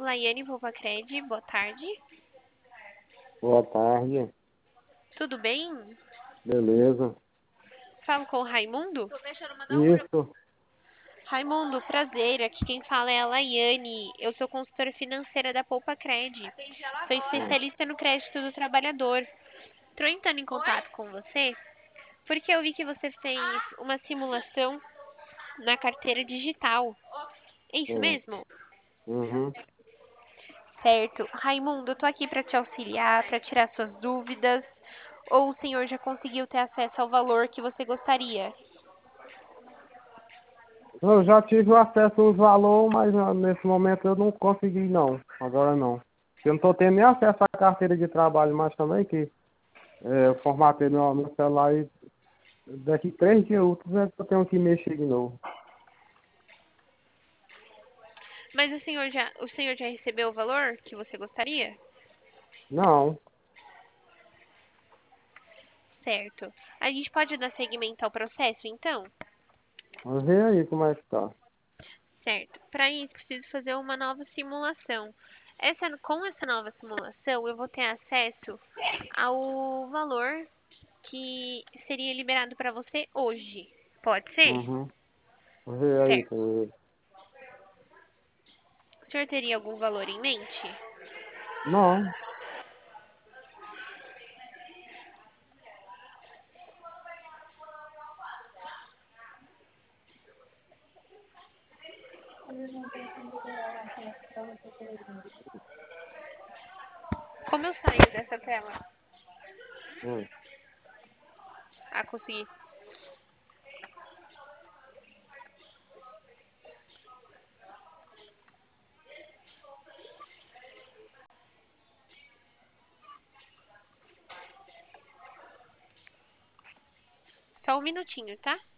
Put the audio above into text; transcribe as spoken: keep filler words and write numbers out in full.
Laiane Volpacred, boa tarde. Boa tarde, Tudo bem? beleza? Falo com o Raimundo? Isso, Raimundo, prazer. Aqui quem fala é a Laiane. Eu sou consultora financeira da Poupacred. Sou hum, especialista no crédito do trabalhador. Estou entrando em contato com você porque eu vi que você fez uma simulação na carteira digital. É isso hum, mesmo? uhum. Certo. Raimundo, eu tô aqui para te auxiliar, para tirar suas dúvidas. Ou o senhor já conseguiu ter acesso ao valor que você gostaria? Eu já tive acesso aos valores, mas ah, nesse momento eu não consegui não, agora não. Eu não estou tendo nem acesso à carteira de trabalho mais também, que é, eu formatei meu, meu celular e daqui três dias úteis é que eu tenho que mexer de novo. Mas o senhor já, o senhor já recebeu o valor que você gostaria? Não, Certo. A gente pode dar seguimento ao processo, então? mas vê aí como é que tá. Certo. Para isso, preciso fazer uma nova simulação. Essa, com essa nova simulação, eu vou ter acesso ao valor que seria liberado para você hoje. Pode ser? Uhum. Vê aí, Certo. tem- O senhor teria algum valor em mente? não, Como eu saio dessa tela? hum. Ah, consegui. Só um minutinho, tá?